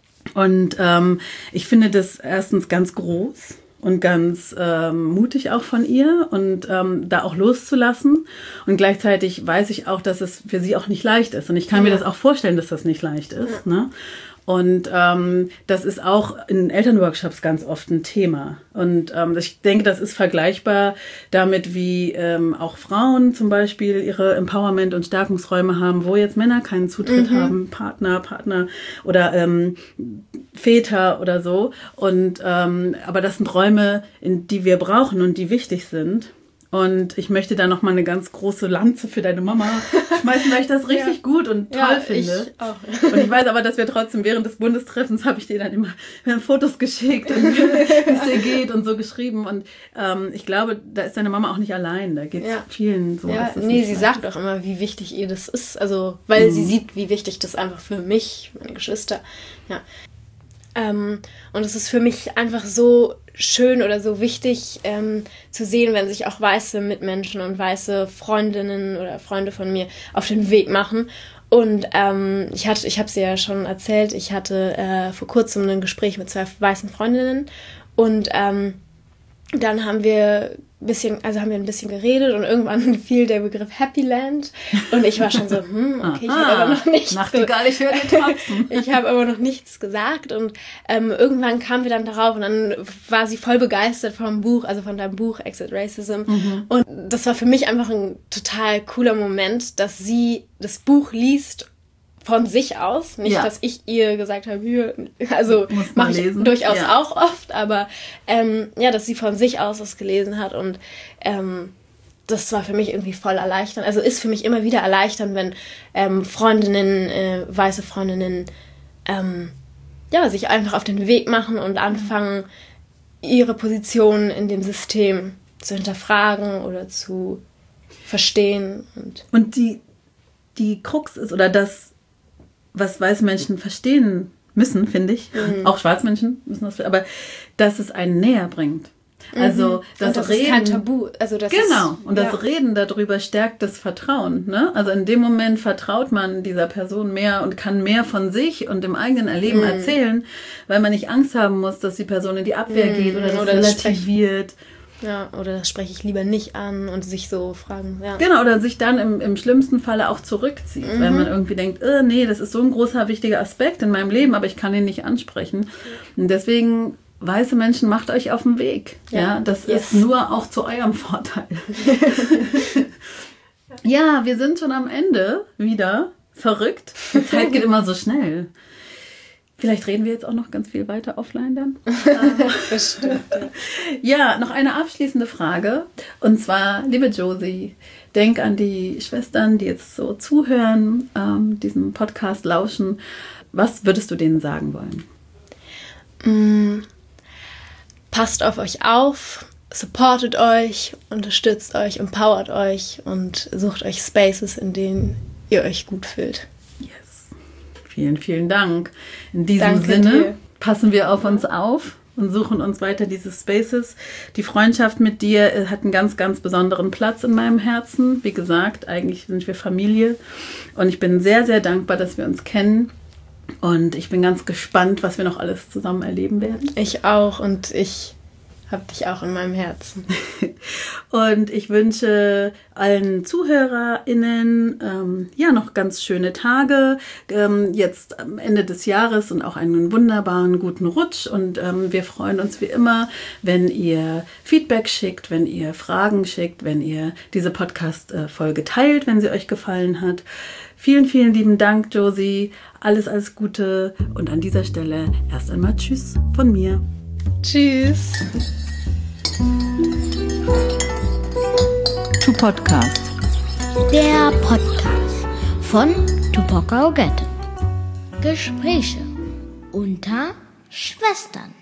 Und ähm, ich finde das erstens ganz groß und ganz ähm, mutig auch von ihr und ähm, da auch loszulassen. Und gleichzeitig weiß ich auch, dass es für sie auch nicht leicht ist. Und ich kann ja. mir das auch vorstellen, dass das nicht leicht ist. Ja. Ne? Und ähm, das ist auch in Elternworkshops ganz oft ein Thema. Und ähm, ich denke, das ist vergleichbar damit, wie ähm, auch Frauen zum Beispiel ihre Empowerment- und Stärkungsräume haben, wo jetzt Männer keinen Zutritt mhm. haben, Partner, Partner oder ähm, Väter oder so. Und ähm, aber das sind Räume, in die wir brauchen und die wichtig sind. Und ich möchte da nochmal eine ganz große Lanze für deine Mama schmeißen, weil ich das richtig ja. gut und toll ja, finde. Ich auch. Und ich weiß aber, dass wir trotzdem während des Bundestreffens habe ich dir dann immer Fotos geschickt und wie es dir geht und so geschrieben. Und ähm, ich glaube, da ist deine Mama auch nicht allein. Da geht es ja. vielen so. Ja, nee, sie sagt auch immer, wie wichtig ihr das ist. Also, weil mhm. sie sieht, wie wichtig das einfach für mich, meine Geschwister. Ja. Ähm, und es ist für mich einfach so schön oder so wichtig ähm, zu sehen, wenn sich auch weiße Mitmenschen und weiße Freundinnen oder Freunde von mir auf den Weg machen. Und ähm, ich hatte, ich habe es ja schon erzählt, ich hatte äh, vor kurzem ein Gespräch mit zwei weißen Freundinnen und ähm, dann haben wir ein bisschen, also haben wir ein bisschen geredet und irgendwann fiel der Begriff Happy Land und ich war schon so, hm, okay, ich habe aber noch nichts Nachtigall, ich höre den Tropfen. Ich habe aber noch nichts gesagt und ähm, irgendwann kamen wir dann darauf und dann war sie voll begeistert vom Buch, also von deinem Buch Exit Racism mhm. und das war für mich einfach ein total cooler Moment, dass sie das Buch liest von sich aus, nicht, ja. dass ich ihr gesagt habe, hier, also mache ich lesen. durchaus ja. auch oft, aber ähm, ja, dass sie von sich aus das gelesen hat und ähm, das war für mich irgendwie voll erleichternd, also ist für mich immer wieder erleichternd, wenn ähm, Freundinnen, äh, weiße Freundinnen ähm, ja, sich einfach auf den Weg machen und anfangen, ihre Position in dem System zu hinterfragen oder zu verstehen. Und, und die, die Krux ist, oder das was weiße Menschen verstehen müssen, finde ich, mhm. auch Schwarzmenschen müssen das, aber dass es einen näher bringt. Also mhm. das, das Reden, ist kein Tabu. Also das genau, ist, und das ja. Reden darüber stärkt das Vertrauen. Ne? Also in dem Moment vertraut man dieser Person mehr und kann mehr von sich und dem eigenen Erleben mhm. erzählen, weil man nicht Angst haben muss, dass die Person in die Abwehr mhm. geht oder das oder relativiert. Ja, oder das spreche ich lieber nicht an und sich so fragen. Ja. Genau, oder sich dann im, im schlimmsten Falle auch zurückzieht, mhm. weil man irgendwie denkt, oh, nee, das ist so ein großer, wichtiger Aspekt in meinem Leben, aber ich kann ihn nicht ansprechen. Und deswegen, weiße Menschen, macht euch auf den Weg. Ja, ja das yes. ist nur auch zu eurem Vorteil. Ja, wir sind schon am Ende wieder. Verrückt. Die Zeit geht immer so schnell. Vielleicht reden wir jetzt auch noch ganz viel weiter offline dann. Bestimmt. Ja. ja, noch eine abschließende Frage. Und zwar, liebe Josie, denk an die Schwestern, die jetzt so zuhören, ähm, diesem Podcast lauschen. Was würdest du denen sagen wollen? Mm, passt auf euch auf, supportet euch, unterstützt euch, empowert euch und sucht euch Spaces, in denen ihr euch gut fühlt. Vielen, vielen Dank. In diesem Danke Sinne dir. Passen wir auf uns auf und suchen uns weiter diese Spaces. Die Freundschaft mit dir hat einen ganz, ganz besonderen Platz in meinem Herzen. Wie gesagt, eigentlich sind wir Familie und ich bin sehr, sehr dankbar, dass wir uns kennen und ich bin ganz gespannt, was wir noch alles zusammen erleben werden. Ich auch und ich habe dich auch in meinem Herzen. Und ich wünsche allen ZuhörerInnen ähm, ja noch ganz schöne Tage, ähm, jetzt am Ende des Jahres und auch einen wunderbaren guten Rutsch. Und ähm, wir freuen uns wie immer, wenn ihr Feedback schickt, wenn ihr Fragen schickt, wenn ihr diese Podcast-Folge teilt, wenn sie euch gefallen hat. Vielen, vielen lieben Dank, Josie. Alles, alles Gute. Und an dieser Stelle erst einmal Tschüss von mir. Tschüss. To Podcast. Der Podcast von Tupoka Ogette. Gespräche unter Schwestern.